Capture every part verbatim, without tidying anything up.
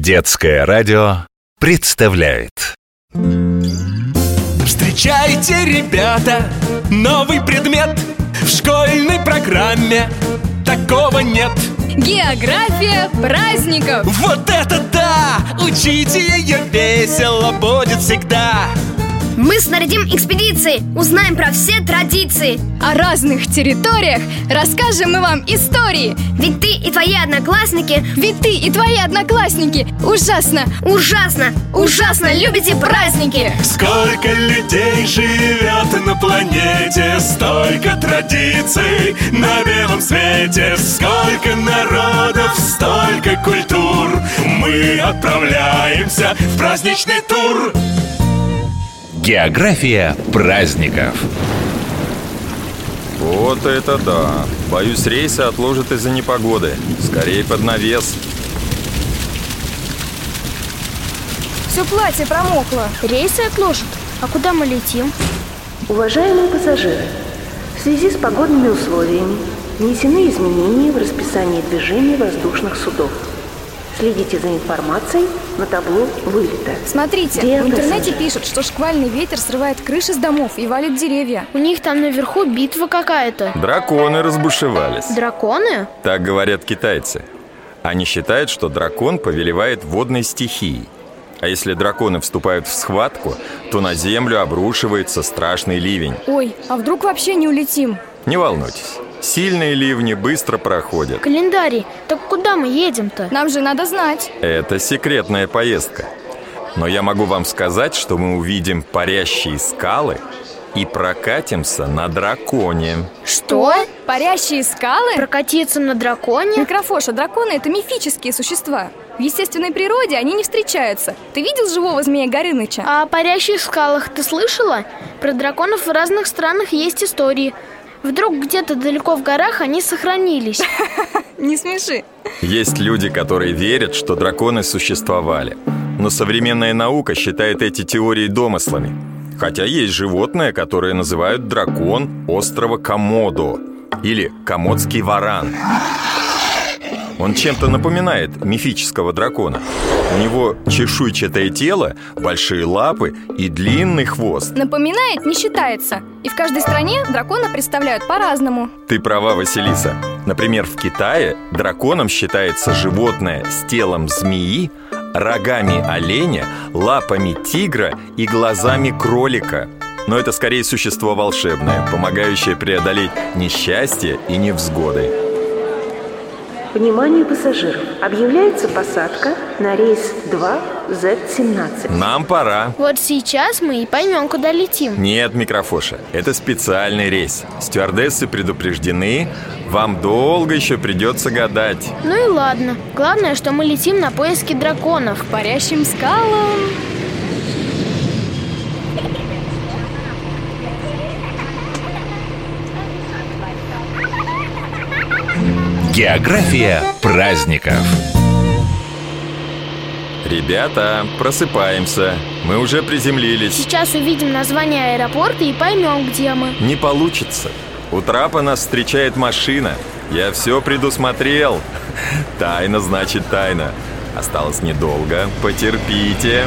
Детское радио представляет. Встречайте, ребята, новый предмет в школьной программе. Такого нет. География праздников. Вот это да! Учите ее, весело будет всегда. Мы снарядим экспедиции, узнаем про все традиции. О разных территориях расскажем мы вам истории. Ведь ты и твои одноклассники Ведь ты и твои одноклассники ужасно, ужасно, ужасно любите праздники. Сколько людей живет на планете, столько традиций на белом свете. Сколько народов, столько культур. Мы отправляемся в праздничный тур. География праздников. Вот это да! Боюсь, рейсы отложат из-за непогоды. Скорее под навес. Все платье промокло. Рейсы отложат? А куда мы летим? Уважаемые пассажиры, в связи с погодными условиями внесены изменения в расписании движения воздушных судов. Следите за информацией на табло вылета. Смотрите, Где в интернете пассажир? пишут, что шквальный ветер срывает крыши с домов и валит деревья. У них там наверху битва какая-то. Драконы разбушевались. Драконы? Так говорят китайцы. Они считают, что дракон повелевает водной стихией. А если драконы вступают в схватку, то на землю обрушивается страшный ливень. Ой, а вдруг вообще не улетим? Не волнуйтесь, сильные ливни быстро проходят. Календарий, так куда мы едем-то? Нам же надо знать. Это секретная поездка. Но я могу вам сказать, что мы увидим парящие скалы и прокатимся на драконе. Что? Парящие скалы? Прокатиться на драконе? Микрофоша, драконы — это мифические существа. В естественной природе они не встречаются. Ты видел живого змея Горыныча? А о парящих скалах ты слышала? Про драконов в разных странах есть истории. Вдруг где-то далеко в горах они сохранились. Не смеши. Есть люди, которые верят, что драконы существовали. Но современная наука считает эти теории домыслами. Хотя есть животное, которое называют дракон острова Комодо или комодский варан. Он чем-то напоминает мифического дракона. У него чешуйчатое тело, большие лапы и длинный хвост. Напоминает, не считается. И в каждой стране дракона представляют по-разному. Ты права, Василиса. Например, в Китае драконом считается животное с телом змеи, рогами оленя, лапами тигра и глазами кролика. Но это скорее существо волшебное, помогающее преодолеть несчастье и невзгоды. Внимание пассажиров! Объявляется посадка на рейс два зет семнадцать. Нам пора. Вот сейчас мы и поймем, куда летим. Нет, Микрофоша, это специальный рейс. Стюардессы предупреждены, вам долго еще придется гадать. Ну и ладно. Главное, что мы летим на поиски драконов. К парящим скалам. География праздников. Ребята, просыпаемся. Мы уже приземлились. Сейчас увидим название аэропорта и поймем, где мы. Не получится. У трапа нас встречает машина. Я все предусмотрел. Тайна значит тайна. Осталось недолго. Потерпите.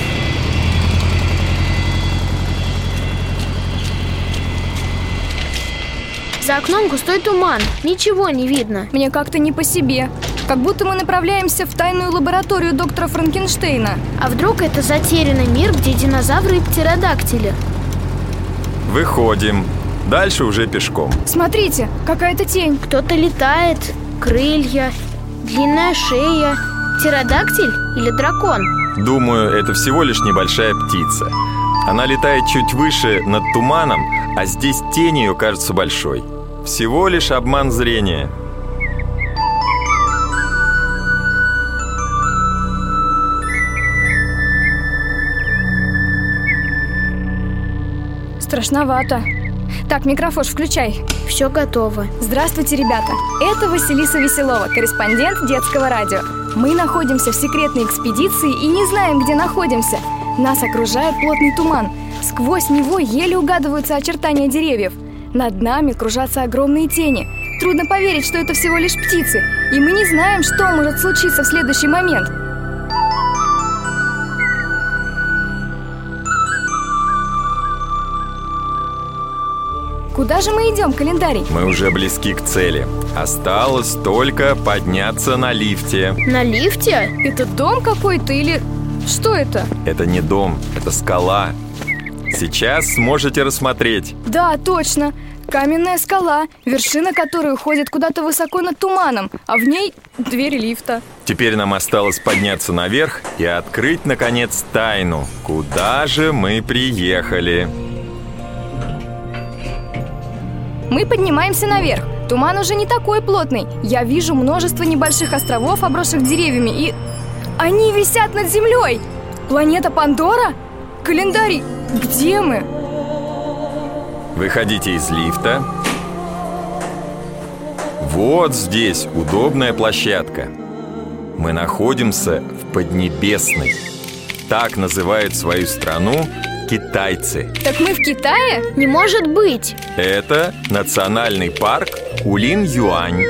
За окном густой туман, ничего не видно. Мне как-то не по себе. Как будто мы направляемся в тайную лабораторию доктора Франкенштейна. А вдруг это затерянный мир, где динозавры и птеродактили? Выходим. Дальше уже пешком. Смотрите, какая-то тень. Кто-то летает, крылья, длинная шея. Птеродактиль или дракон? Думаю, это всего лишь небольшая птица. Она летает чуть выше над туманом, а здесь тень ее кажется большой. Всего лишь обман зрения. Страшновато. Так, микрофон включай. Все готово. Здравствуйте, ребята. Это Василиса Веселова, корреспондент Детского радио. Мы находимся в секретной экспедиции и не знаем, где находимся. Нас окружает плотный туман. Сквозь него еле угадываются очертания деревьев. Над нами кружатся огромные тени. Трудно поверить, что это всего лишь птицы. И мы не знаем, что может случиться в следующий момент. Куда же мы идем, календарий? Мы уже близки к цели. Осталось только подняться на лифте. На лифте? Это дом какой-то или... Что это? Это не дом, это скала. Сейчас сможете рассмотреть. Да, точно. Каменная скала, вершина которой уходит куда-то высоко над туманом, а в ней дверь лифта. Теперь нам осталось подняться наверх и открыть, наконец, тайну. Куда же мы приехали? Мы поднимаемся наверх. Туман уже не такой плотный. Я вижу множество небольших островов, обросших деревьями, и... Они висят над землей! Планета Пандора? Календарий, где мы? Выходите из лифта. Вот здесь удобная площадка. Мы находимся в Поднебесной. Так называют свою страну китайцы. Так мы в Китае? Не может быть. Это национальный парк Улин-Юань.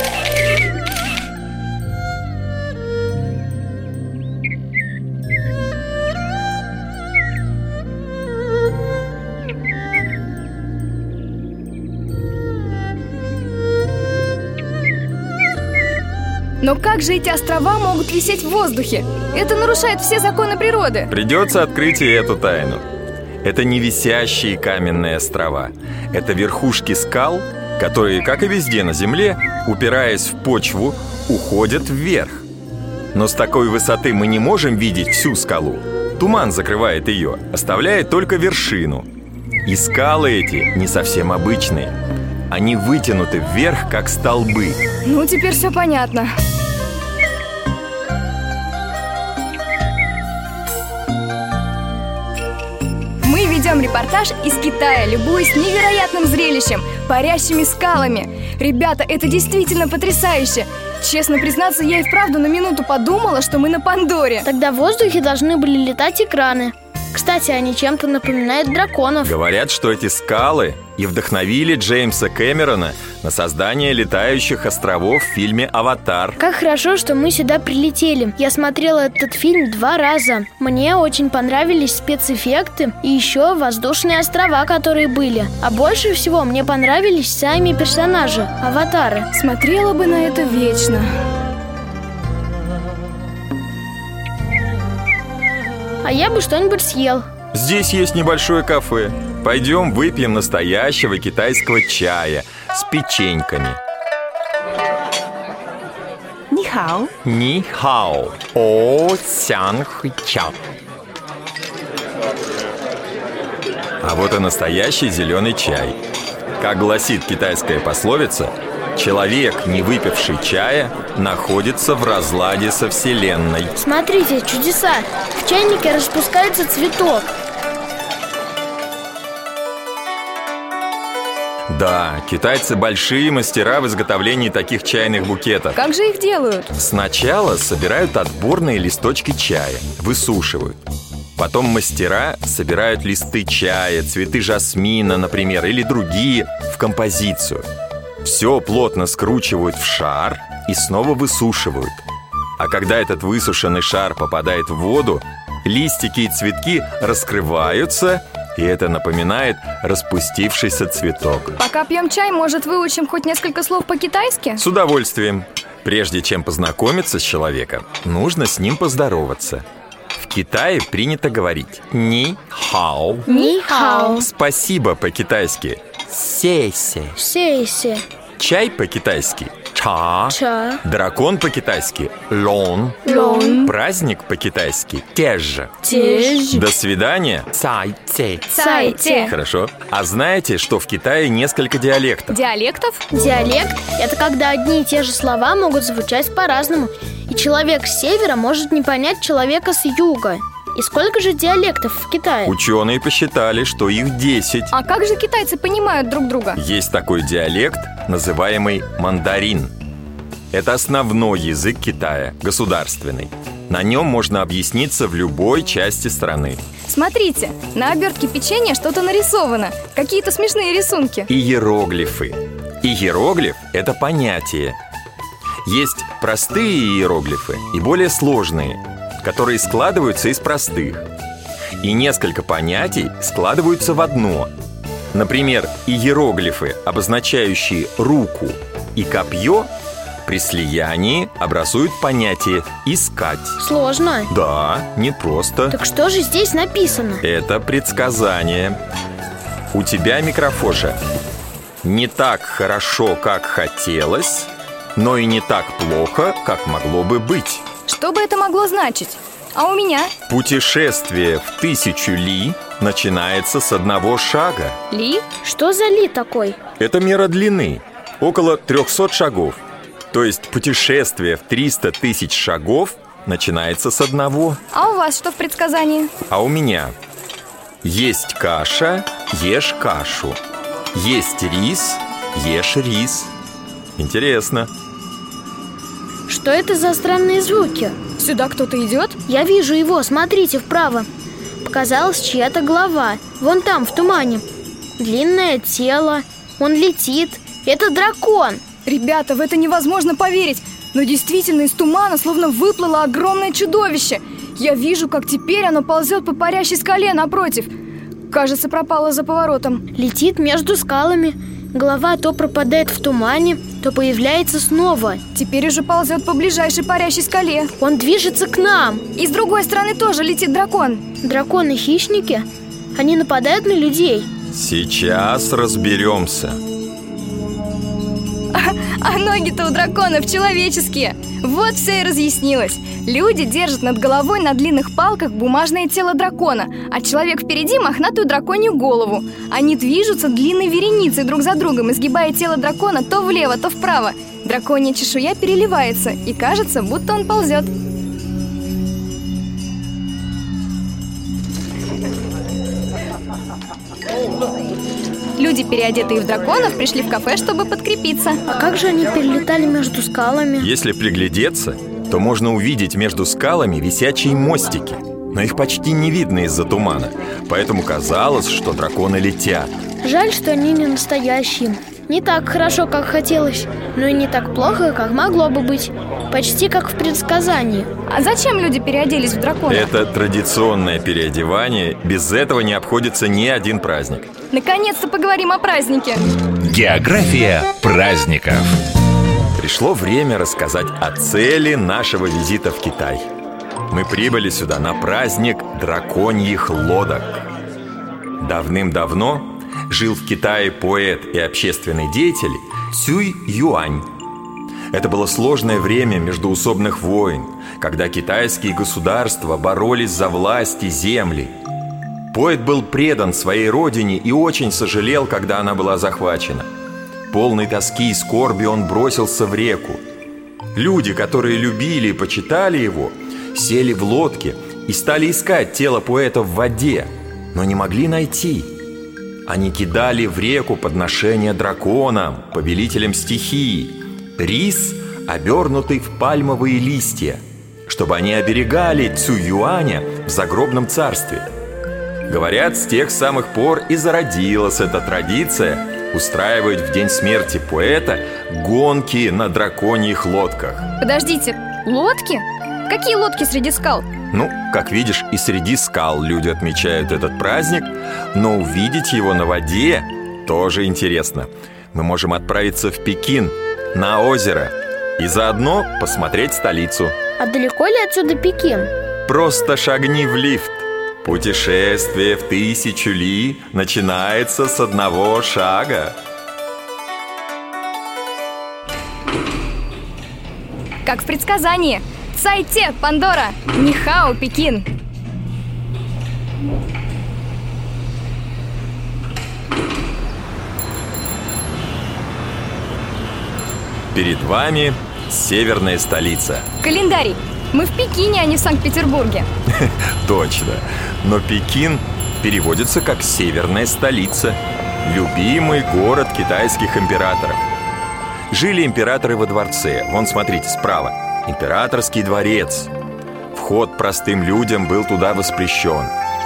Но как же эти острова могут висеть в воздухе? Это нарушает все законы природы. Придется открыть и эту тайну. Это не висящие каменные острова. Это верхушки скал, которые, как и везде на Земле, упираясь в почву, уходят вверх. Но с такой высоты мы не можем видеть всю скалу. Туман закрывает ее, оставляя только вершину. И скалы эти не совсем обычные. Они вытянуты вверх, как столбы. Ну, теперь все понятно. Мы ведем репортаж из Китая, любуясь невероятным зрелищем, парящими скалами. Ребята, это действительно потрясающе. Честно признаться, я и вправду на минуту подумала, что мы на Пандоре. Тогда в воздухе должны были летать экраны. Кстати, они чем-то напоминают драконов. Говорят, что эти скалы и вдохновили Джеймса Кэмерона на создание летающих островов в фильме «Аватар». Как хорошо, что мы сюда прилетели. Я смотрела этот фильм два раза. Мне очень понравились спецэффекты и еще воздушные острова, которые были. А больше всего мне понравились сами персонажи, аватары. Смотрела бы на это вечно. А я бы что-нибудь съел. Здесь есть небольшое кафе. Пойдем выпьем настоящего китайского чая с печеньками. Нихао. Нихао. О сян хуй чао. А вот и настоящий зеленый чай. Как гласит китайская пословица, человек, не выпивший чая, находится в разладе со Вселенной. Смотрите, чудеса! В чайнике распускается цветок. Да, китайцы большие мастера в изготовлении таких чайных букетов. Как же их делают? Сначала собирают отборные листочки чая, высушивают. Потом мастера собирают листы чая, цветы жасмина, например, или другие в композицию. Все плотно скручивают в шар и снова высушивают. А когда этот высушенный шар попадает в воду, листики и цветки раскрываются, и это напоминает распустившийся цветок. Пока пьем чай, может, выучим хоть несколько слов по-китайски? С удовольствием. Прежде чем познакомиться с человеком, нужно с ним поздороваться. В Китае принято говорить «ни хао». Ни хао. Спасибо по-китайски «се-се». Се-се. Чай по-китайски «ча». Ча. Дракон по-китайски «лон». Лон. Праздник по-китайски «теж». Теж. До свидания «цай-цэ». Цайте. Хорошо. А знаете, что в Китае несколько диалектов? Диалектов? Диалект – это когда одни и те же слова могут звучать по-разному. И человек с севера может не понять человека с юга. И сколько же диалектов в Китае? Ученые посчитали, что их десять. А как же китайцы понимают друг друга? Есть такой диалект, называемый мандарин. Это основной язык Китая, государственный. На нем можно объясниться в любой части страны. Смотрите, на обертке печенья что-то нарисовано. Какие-то смешные рисунки. Иероглифы. Иероглиф – это понятие. Есть простые иероглифы и более сложные, которые складываются из простых. И несколько понятий складываются в одно. Например, иероглифы, обозначающие руку и копье, при слиянии образуют понятие «искать». Сложно. Да, не просто. Так что же здесь написано? Это предсказание. У тебя, Микрофоша, не так хорошо, как хотелось, но и не так плохо, как могло бы быть. Что бы это могло значить? А у меня? Путешествие в тысячу ли начинается с одного шага. Ли? Что за ли такой? Это мера длины, около трехсот шагов. То есть путешествие в триста тысяч шагов начинается с одного. А у вас что в предсказании? А у меня: есть каша, ешь кашу. Есть рис, ешь рис. Интересно. Что это за странные звуки? Сюда кто-то идет? Я вижу его, смотрите вправо. Показалась чья-то голова. Вон там, в тумане. Длинное тело. Он летит. Это дракон. Ребята, в это невозможно поверить. Но действительно из тумана словно выплыло огромное чудовище. Я вижу, как теперь оно ползет по парящей скале напротив. Кажется, пропало за поворотом. Летит между скалами. Голова то пропадает в тумане, то появляется снова. Теперь уже ползет по ближайшей парящей скале. Он движется к нам. И с другой стороны тоже летит дракон. Драконы-хищники? Они нападают на людей? Сейчас разберемся. А, а ноги-то у драконов человеческие. Вот все и разъяснилось. Люди держат над головой на длинных палках бумажное тело дракона, а человек впереди мохнатую драконью голову. Они движутся длинной вереницей друг за другом, изгибая тело дракона то влево, то вправо. Драконья чешуя переливается, и кажется, будто он ползет. Люди, переодетые в драконов, пришли в кафе, чтобы подкрепиться. А как же они перелетали между скалами? Если приглядеться, то можно увидеть между скалами висячие мостики. Но их почти не видно из-за тумана. Поэтому казалось, что драконы летят. Жаль, что они не настоящие. Не так хорошо, как хотелось, но и не так плохо, как могло бы быть. Почти как в предсказании. А зачем люди переоделись в дракона? Это традиционное переодевание. Без этого не обходится ни один праздник. Наконец-то поговорим о празднике. География праздников. Пришло время рассказать о цели нашего визита в Китай. Мы прибыли сюда на праздник драконьих лодок. Давным-давно жил в Китае поэт и общественный деятель Цюй Юань. Это было сложное время междоусобных войн, когда китайские государства боролись за власть и земли. Поэт был предан своей родине и очень сожалел, когда она была захвачена. Полный тоски и скорби он бросился в реку. Люди, которые любили и почитали его, сели в лодки и стали искать тело поэта в воде, но не могли найти. Они кидали в реку подношения драконам, повелителям стихии, рис, обернутый в пальмовые листья, чтобы они оберегали Цюй Юаня в загробном царстве. Говорят, с тех самых пор и зародилась эта традиция устраивать в день смерти поэта гонки на драконьих лодках. Подождите, лодки? Какие лодки среди скал? Ну, как видишь, и среди скал люди отмечают этот праздник, но увидеть его на воде тоже интересно. Мы можем отправиться в Пекин, на озеро, и заодно посмотреть столицу. А далеко ли отсюда Пекин? Просто шагни в лифт. Путешествие в тысячу ли начинается с одного шага. Как в предсказании. Цайте, Пандора! Нихао, Пекин! Перед вами северная столица. Календарий. Мы в Пекине, а не в Санкт-Петербурге. Точно. Но Пекин переводится как «северная столица», любимый город китайских императоров. Жили императоры во дворце. Вон, смотрите, справа. Императорский дворец. Вход простым людям был туда воспрещен.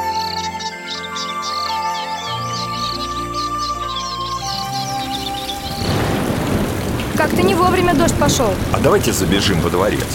Как-то не вовремя дождь пошел. А давайте забежим во дворец.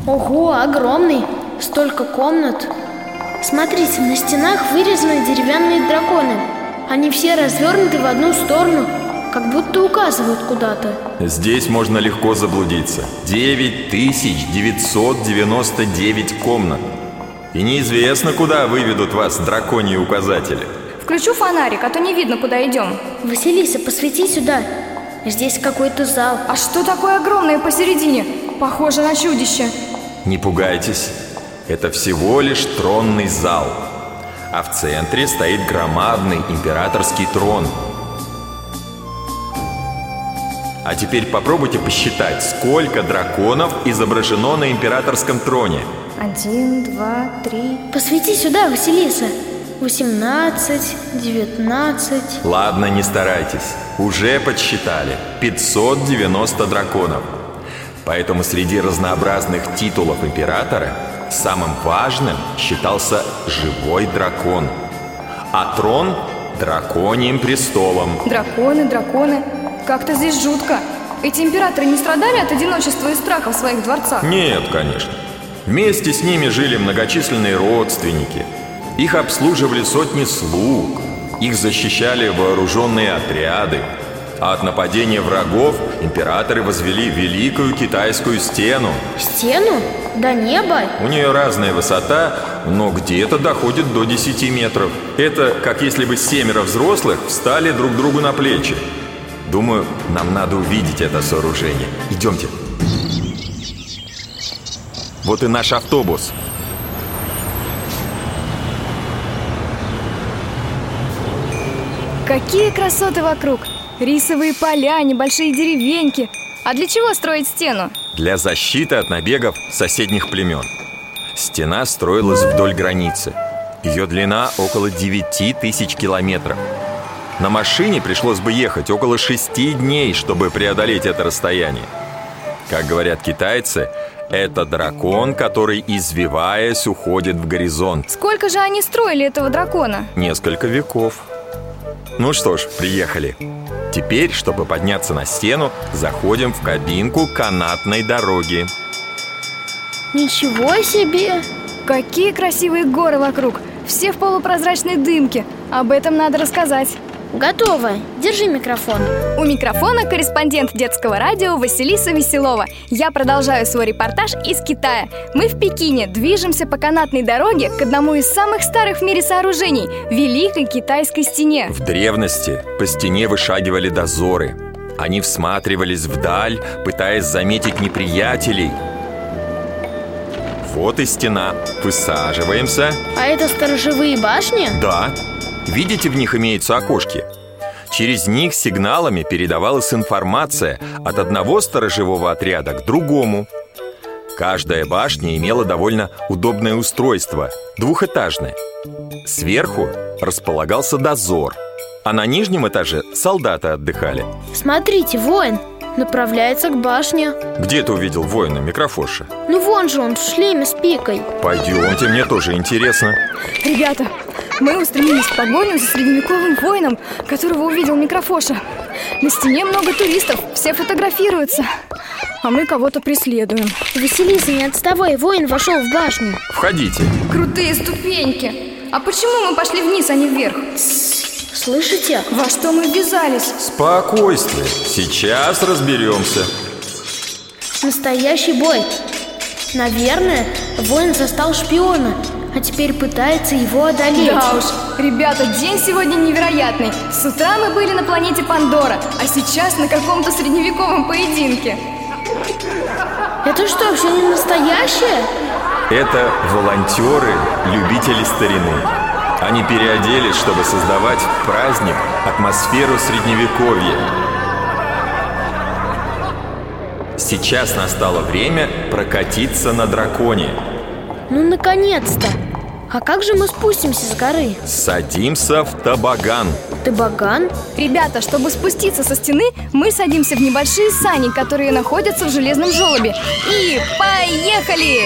Ого, огромный! Столько комнат! Смотрите, на стенах вырезаны деревянные драконы. Они все развернуты в одну сторону, как будто указывают куда-то. Здесь можно легко заблудиться. девять тысяч девятьсот девяносто девять комнат. И неизвестно, куда выведут вас драконьи указатели. Включу фонарик, а то не видно, куда идем. Василиса, посвети сюда. Здесь какой-то зал. А что такое огромное посередине? Похоже на чудище. Не пугайтесь, это всего лишь тронный зал. А в центре стоит громадный императорский трон. А теперь попробуйте посчитать, сколько драконов изображено на императорском троне. Один, два, три. Посвети сюда, Василиса. Восемнадцать, девятнадцать. Ладно, не старайтесь. Уже подсчитали. пятьсот девяносто драконов. Поэтому среди разнообразных титулов императора самым важным считался живой дракон. А трон – драконьим престолом. Драконы, драконы. Как-то здесь жутко. Эти императоры не страдали от одиночества и страха в своих дворцах? Нет, конечно. Вместе с ними жили многочисленные родственники. Их обслуживали сотни слуг. Их защищали вооруженные отряды. А от нападения врагов императоры возвели Великую Китайскую стену. Стену? До неба? У нее разная высота, но где-то доходит до десяти метров. Это как если бы семеро взрослых встали друг другу на плечи. Думаю, нам надо увидеть это сооружение. Идемте. Вот и наш автобус. Какие красоты вокруг! Рисовые поля, небольшие деревеньки. А для чего строить стену? Для защиты от набегов соседних племен. Стена строилась вдоль границы. Ее длина около девяти тысяч километров. На машине пришлось бы ехать около шести дней, чтобы преодолеть это расстояние. Как говорят китайцы, это дракон, который, извиваясь, уходит в горизонт. Сколько же они строили этого дракона? Несколько веков. Ну что ж, приехали. Теперь, чтобы подняться на стену, заходим в кабинку канатной дороги. Ничего себе! Какие красивые горы вокруг! Все в полупрозрачной дымке. Об этом надо рассказать. Готово. Держи микрофон. У микрофона корреспондент детского радио Василиса Веселова. Я продолжаю свой репортаж из Китая. Мы в Пекине движемся по канатной дороге к одному из самых старых в мире сооружений – Великой Китайской стене. В древности по стене вышагивали дозоры. Они всматривались вдаль, пытаясь заметить неприятелей. Вот и стена. Высаживаемся. А это сторожевые башни? Да. Видите, в них имеются окошки? Через них сигналами передавалась информация от одного сторожевого отряда к другому. Каждая башня имела довольно удобное устройство, двухэтажное. Сверху располагался дозор, а на нижнем этаже солдаты отдыхали. Смотрите, воин направляется к башне. Где ты увидел воина, микрофоша? Ну вон же он в шлеме с пикой. Пойдемте, мне тоже интересно. Ребята, мы устремились в погоню за средневековым воином, которого увидел микрофоша. На стене много туристов, все фотографируются, а мы кого-то преследуем. Василиса, не отставай, воин вошел в башню. Входите. Крутые ступеньки. А почему мы пошли вниз, а не вверх? Слышите? Во что мы ввязались? Спокойствие, сейчас разберемся. Настоящий бой. Наверное, воин застал шпиона, а теперь пытается его одолеть. Да уж, ребята, день сегодня невероятный. С утра мы были на планете Пандора, а сейчас на каком-то средневековом поединке. Это что, все не настоящее? Это волонтеры, любители старины. Они переоделись, чтобы создавать в праздник атмосферу средневековья. Сейчас настало время прокатиться на драконе. Ну, наконец-то! А как же мы спустимся с горы? Садимся в тобоган. Тобоган? Ребята, чтобы спуститься со стены, мы садимся в небольшие сани, которые находятся в железном желобе. И поехали!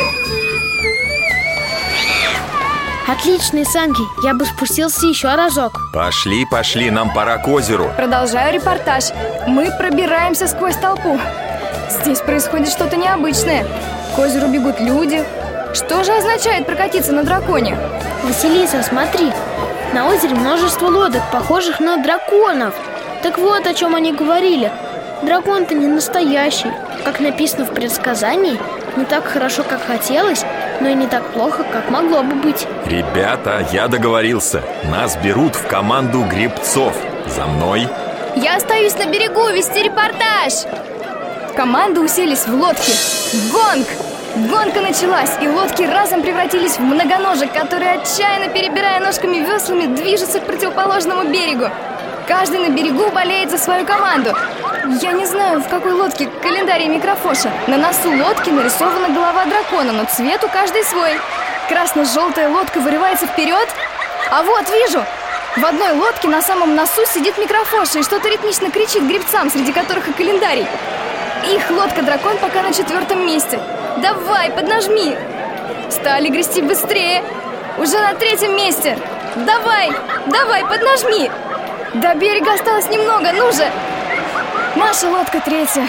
Отличные санки, я бы спустился еще разок. Пошли, пошли, нам пора к озеру. Продолжаю репортаж. Мы пробираемся сквозь толпу. Здесь происходит что-то необычное. К озеру бегут люди. Что же означает прокатиться на драконе? Василиса, смотри, на озере множество лодок, похожих на драконов. Так вот, о чем они говорили. Дракон-то не настоящий. Как написано в предсказании, не так хорошо, как хотелось, но и не так плохо, как могло бы быть. Ребята, я договорился. Нас берут в команду гребцов. За мной. Я остаюсь на берегу вести репортаж. Команды уселись в лодки. Гонг! Гонка началась, и лодки разом превратились в многоножек, которые, отчаянно перебирая ножками-веслами, движутся к противоположному берегу. Каждый на берегу болеет за свою команду. Я не знаю, в какой лодке календарь Микрофоша. На носу лодки нарисована голова дракона, но цвет у каждой свой. Красно-желтая лодка вырывается вперед. А вот, вижу! В одной лодке на самом носу сидит Микрофоша и что-то ритмично кричит гребцам, среди которых и календарий. Их лодка-дракон пока на четвертом месте. Давай, поднажми! Стали грести быстрее. Уже на третьем месте. Давай, давай, поднажми! До берега осталось немного, ну же! Наша лодка третья.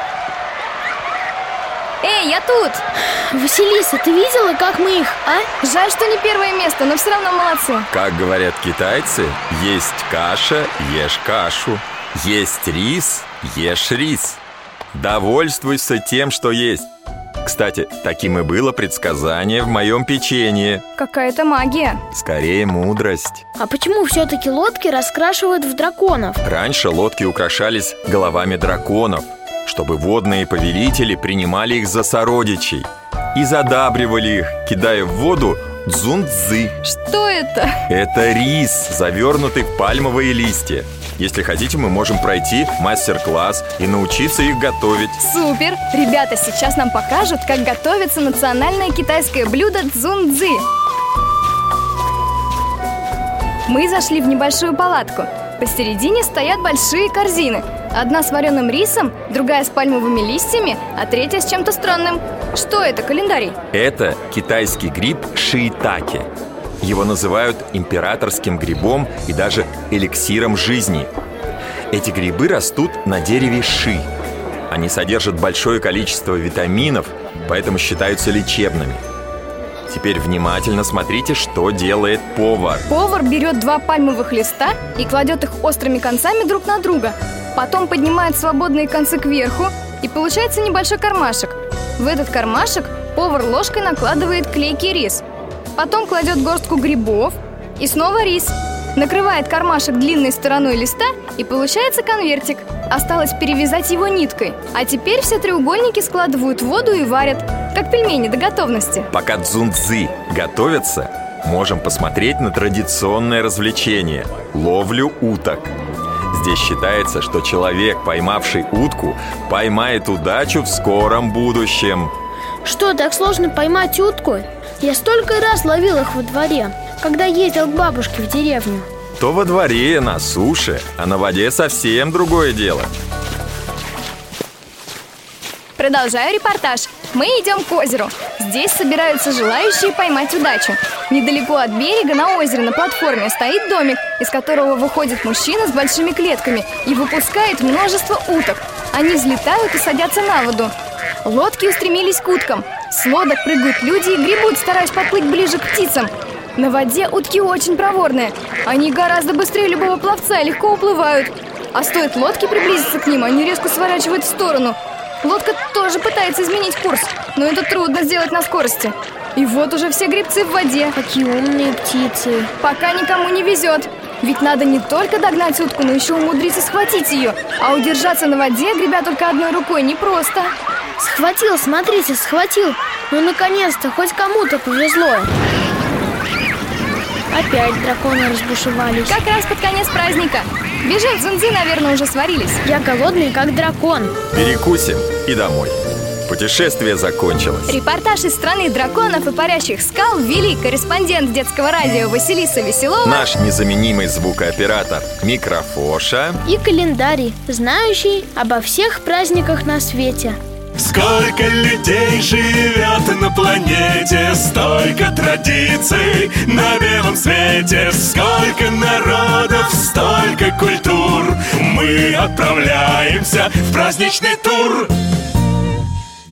Эй, я тут! Василиса, ты видела, как мы их, а? Жаль, что не первое место, но все равно молодцы. Как говорят китайцы, есть каша, ешь кашу. Есть рис, ешь рис. Довольствуйся тем, что есть. Кстати, таким и было предсказание в моем печенье. Какая-то магия. Скорее, мудрость. А почему все-таки лодки раскрашивают в драконов? Раньше лодки украшались головами драконов, чтобы водные повелители принимали их за сородичей и задабривали их, кидая в воду дзунцзы. Что это? Это рис, завернутый в пальмовые листья. Если хотите, мы можем пройти мастер-класс и научиться их готовить. Супер! Ребята сейчас нам покажут, как готовится национальное китайское блюдо цзунцзы. Мы зашли в небольшую палатку. Посередине стоят большие корзины. Одна с вареным рисом, другая с пальмовыми листьями, а третья с чем-то странным. Что это, календарий? Это китайский гриб шиитаке. Его называют императорским грибом и даже эликсиром жизни. Эти грибы растут на дереве ши. Они содержат большое количество витаминов, поэтому считаются лечебными. Теперь внимательно смотрите, что делает повар. Повар берет два пальмовых листа и кладет их острыми концами друг на друга. Потом поднимает свободные концы кверху, и получается небольшой кармашек. В этот кармашек повар ложкой накладывает клейкий рис. Потом кладет горстку грибов и снова рис. Накрывает кармашек длинной стороной листа, и получается конвертик. Осталось перевязать его ниткой. А теперь все треугольники складывают в воду и варят, как пельмени до готовности. Пока цзунцзы готовятся, можем посмотреть на традиционное развлечение – ловлю уток. Здесь считается, что человек, поймавший утку, поймает удачу в скором будущем. Что, так сложно поймать утку? Я столько раз ловил их во дворе, когда ездил к бабушке в деревню. То во дворе, на суше, а на воде совсем другое дело. Продолжаю репортаж. Мы идем к озеру. Здесь собираются желающие поймать удачу. Недалеко от берега на озере на платформе стоит домик, из которого выходит мужчина с большими клетками и выпускает множество уток. Они взлетают и садятся на воду. Лодки устремились к уткам. С лодок прыгают люди и гребут, стараясь подплыть ближе к птицам. На воде утки очень проворные. Они гораздо быстрее любого пловца и легко уплывают. А стоит лодке приблизиться к ним, они резко сворачивают в сторону. Лодка тоже пытается изменить курс, но это трудно сделать на скорости. И вот уже все гребцы в воде. Какие умные птицы. Пока никому не везет. Ведь надо не только догнать утку, но еще умудриться схватить ее. А удержаться на воде, гребя только одной рукой, непросто. Схватил, смотрите, схватил. Ну, наконец-то, хоть кому-то повезло. Опять драконы разбушевались. Как раз под конец праздника. Бежим, цзунцзы, наверное, уже сварились. Я голодный, как дракон. Перекусим и домой. Путешествие закончилось. Репортаж из страны драконов и парящих скал вели корреспондент детского радио Василиса Веселова, наш незаменимый звукооператор Микрофоша и календарий, знающий обо всех праздниках на свете. Сколько людей живет на планете, столько традиций на белом свете, сколько народов, столько культур. Мы отправляемся в праздничный тур.